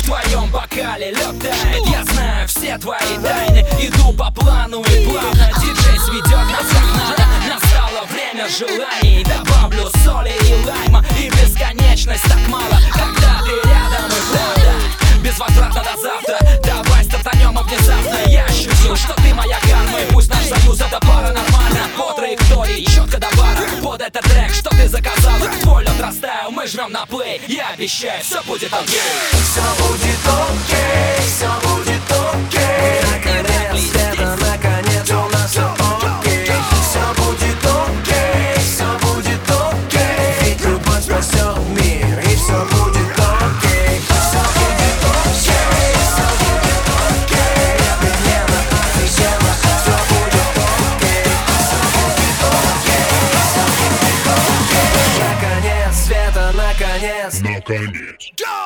твоем бокале лед тает. Я знаю все твои тайны, иду по плану и плавно диджей сведет нас как надо. Настало время желаний, добавлю соли и лайма. И бесконечность так мало, когда ты рядом и правда. Безвозвратно до завтра, давай стартанем внезапно. Я ощутил, что ты моя карма, и пусть наш союз это паранормально. По траектории, четко до бара, под этот трек, что ты заказала. Твой лед растаял, мы жмем на плей. Я обещаю, все будет окей. Все будет окей, все будет окей. Наконец, это наконец у нас все окей. Все будет окей, все будет окей. Ведь любовь спасет мир, и все будет окей. Все будет окей, все будет окей. Офигенно, офигенно, все будет окей. Все будет окей, все будет окей. Наконец, Света, наконец. Наконец.